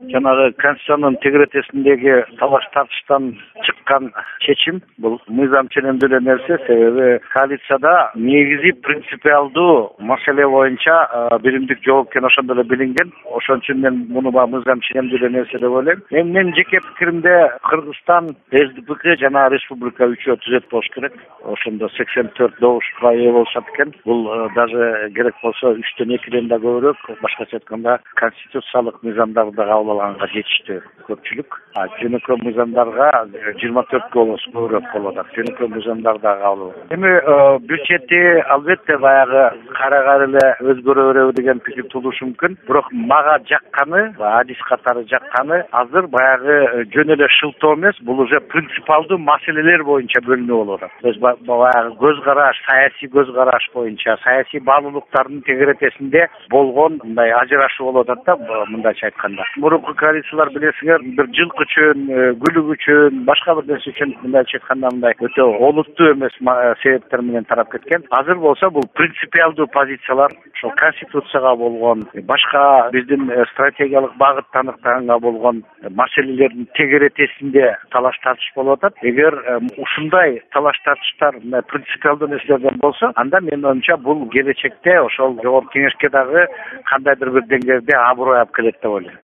Жанагы Конституциянын тегеретесиндеги талаш тартыштан чыккан чечим бул мыйзам ченемдүү эле нерсе. Себеби коалицияда негизи принципиалдуу маселе боюнча биримдик жок экени ошондо эле билинген. Ошон үчүн мен муну мыйзам ченемдүү эле нерсе деп ойлойм. Менин жеке пикиримде Кыргызстан СДПК жана республика үчөө түзөт болуш керек. Ошондо 84 добушка ээ болушат экен. Бул даже керек болсо 3-2 да көбүрөөк, башкача айтканда конституциялык мыйзамдарды кабыл алганга жетиштүү көпчүлүк. Жөнөкөй мыйзамдарга 24 голос көбүрөөк болуп атат. Жөнөкөй мыйзамдар да кабыл. Эми бир чети албетте баягы кара эле өзгөрө береби деген пикир туулушу мүмкүн. Бирок мага жакканы, адис катары жакканы азыр баягы жөн эле шылтоо эмес, бул уже принципиалдуу маселелер боюнча бөлүнүү болуп атат. То есть баягы көз караш, саясий көз караш боюнча, саясий баалуулуктардын тегеретесинде болгон мындай ажырашуу болуп атат да, мындайча айтканда. Мурунку коалициялар билесиңер, бир жылкы үчүн, гүлүк үчүн, башка бир нерсе үчүн мындайча айтканда мындай өтө олуттуу эмес себептер менен тарап кеткен. Азыр болсо бул принципиалдуу позициялар, ошол конституцияга болгон, башка биздин стратегиялык багыт таныктаганга болгон маселелердин тегеретесинде талаш тартыш болуп атат. Эгер ушундай талаш тартыштар принципиалдуу нерселерден болсо, анда менин оюмча бул келечекте ошол жогорку кеңешке дагы кандайдыр бир деңгээлде аброй алып келет деп ойлойм.